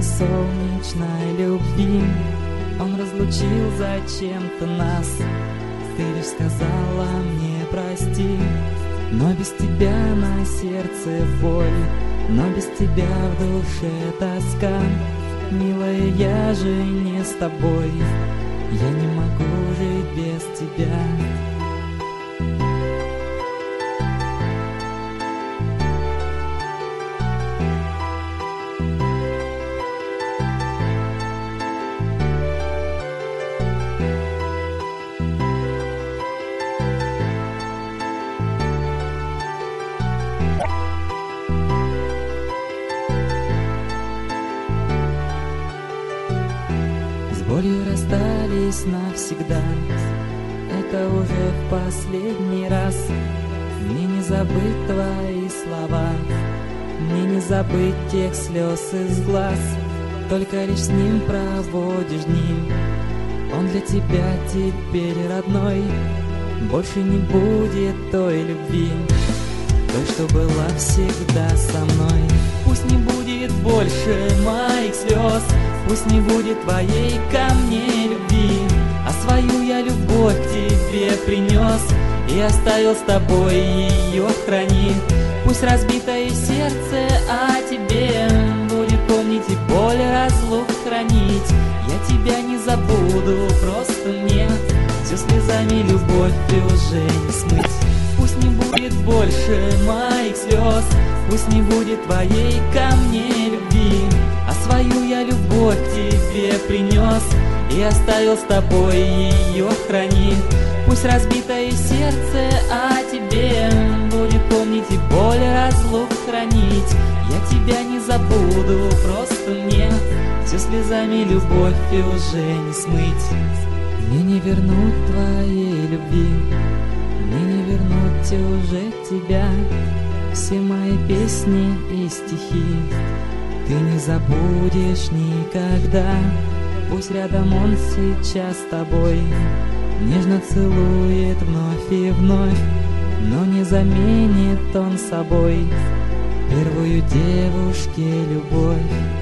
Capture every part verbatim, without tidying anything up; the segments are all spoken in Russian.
солнечной любви. Он разлучил зачем-то нас. Ты лишь сказала мне прости. Но без тебя на сердце боль, но без тебя в душе тоска. Милая, я же не с тобой, я не могу жить без тебя. С болью расстались навсегда, это уже в последний раз. Мне не забыть твои слова, мне не забыть тех слез из глаз. Только лишь с ним проводишь дни, он для тебя теперь родной. Больше не будет той любви, той, что была всегда со мной. Пусть не будет больше моих слез, пусть не будет твоей ко мне любви, а свою я любовь тебе принес и оставил с тобой, ее храни. Пусть разбитое сердце о тебе будет помнить и боль разлук хранить. Я тебя не забуду, просто мне все слезами любовью уже не смыть. Пусть не будет больше моих слез, пусть не будет твоей ко мне любви, а свою я любовь тебе принес и оставил с тобой, ее храни. Пусть разбитое сердце о тебе будет помнить и боль разлук хранить. Я тебя не забуду, просто мне все слезами любовью уже не смыть. Мне не вернуть твоей любви, мне не вернуть уже тебя. Все мои песни и стихи ты не забудешь никогда. Пусть рядом он сейчас с тобой, нежно целует вновь и вновь, но не заменит он собой первую девушке любовь.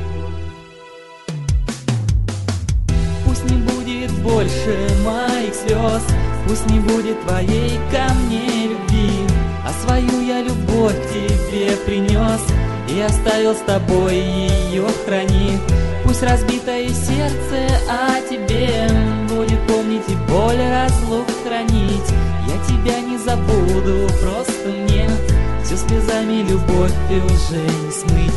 Пусть не будет больше моих слез, пусть не будет твоей ко мне любви, а свою я любовь тебе принес и оставил с тобой, ее храни. Пусть разбитое сердце о тебе будет помнить и боль разлук хранить. Я тебя не забуду, просто мне все слезами любовью уже не смыть.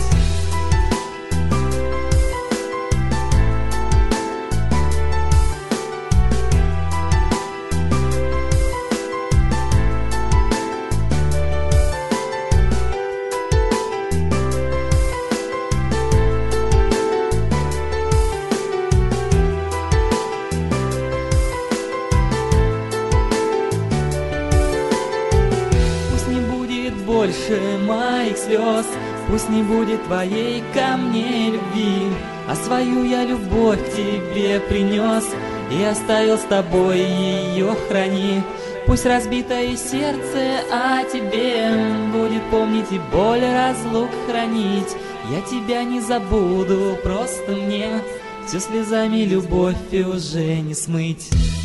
Больше моих слез, пусть не будет твоей ко мне любви, а свою я любовь тебе принес и оставил с тобой, ее храни. Пусть разбитое сердце о тебе будет помнить и боль разлук хранить. Я тебя не забуду, просто мне все слезами любовь уже не смыть.